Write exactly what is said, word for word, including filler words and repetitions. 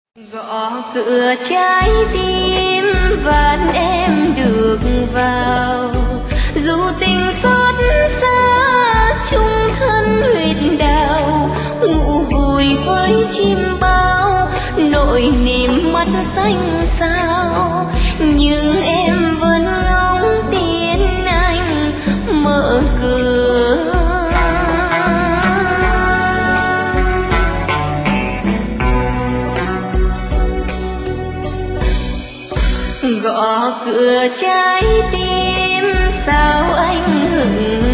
Gõ cửa trái tim van em được vào, dù tình xót xa chung thân huyệt đào, ngủ vùi với chim bao nỗi niềm mắt xanh sao. Nhưng em vẫn ngóng tin anh mở cửa. Gõ cửa trái tim sao anh hững